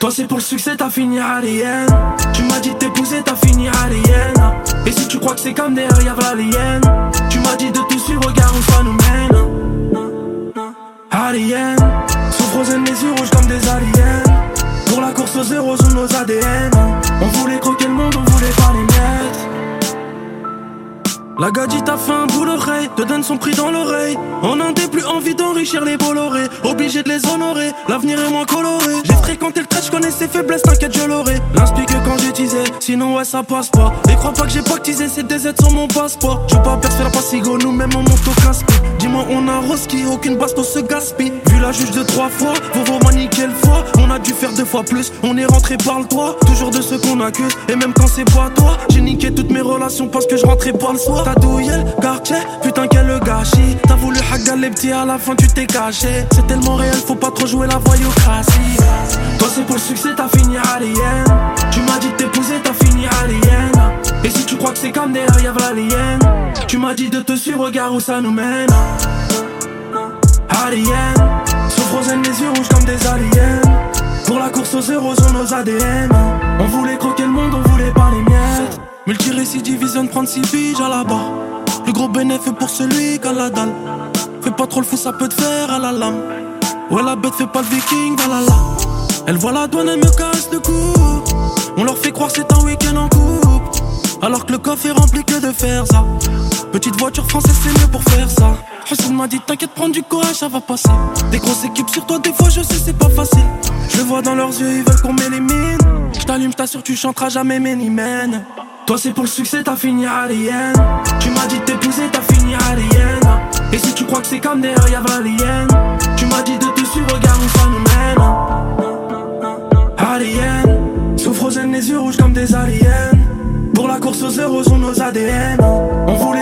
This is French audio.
Toi c'est pour le succès, t'as fini alien. Tu m'as dit de t'épouser, t'as fini alien. Et si tu crois que c'est comme derrière l'alien, tu m'as dit de tout suivre, regarde où ça nous mène. Alien, sous frozen les yeux rouges comme des aliens. Pour la course aux zéros sous nos ADN. On voulait croquer le monde, on voulait pas les miettes. La gadji t'a fait un boulet, te donne son prix dans l'oreille. En Indé, plus envie d'enrichir les Bolloré. Obligé de les honorer, l'avenir est moins coloré. J'ai fréquenté le trait, j'connais ses faiblesses, t'inquiète je l'aurai. L'inspire que quand j'ai teasé, sinon ouais ça passe pas. Et crois pas que j'ai pactisé, c'est des aides sur mon passeport. Je veux pas percer la passigo, nous-mêmes on monte au casse-pied. Dis-moi on a Roski, aucune baston se gaspille. Vu la juge de 3 fois, Vovo m'a niqué le foie. On a dû faire 2 fois plus, on est rentré par le toit. Toujours de ceux qu'on accuse, et même quand c'est pas toi. J'ai niqué toutes mes relations parce que je rentrais pas le soir. T'as douillé le quartier, putain quel le gâchis. T'as voulu hagal les petits, à la fin tu t'es caché. C'est tellement réel, faut pas trop jouer la voyoucratie. Toi c'est pour le succès, t'as fini alien. Tu m'as dit de t'épouser, t'as fini alien. Et si tu crois que c'est comme derrière l'alien, tu m'as dit de te suivre, regarde où ça nous mène. Alien, sous frozen les yeux rouges comme des aliens. Pour la course aux zéros sur nos ADN. On voulait croquer le monde, on voulait pas les miettes. Multirécidivision de prendre 6 piges à la barre. Plus gros bénéfice pour celui qui a la dalle. Fais pas trop le fou, ça peut te faire à la lame. Ouais la bête fait pas le viking, valala. Elle voit la douane, elle me casse de coups. On leur fait croire c'est un week-end en couple, alors que le coffre est rempli que de faire ça. Petite voiture française c'est mieux pour faire ça. Hussein m'a dit t'inquiète prends du courage ça va passer. Des grosses équipes sur toi des fois je sais c'est pas facile. Je le vois dans leurs yeux ils veulent qu'on m'élimine. J't'allume j't'assure tu chanteras jamais mes ni mène. Toi c'est pour le succès t'as fini alien. Tu m'as dit de t'épouser t'as fini alien. Et si tu crois que c'est comme derrière l'alien, tu m'as dit de te suivre regarde où ça nous mène. Alien, sous frozen les yeux rouges comme des aliens. Pour la course aux zéros sont nos ADN. On voulait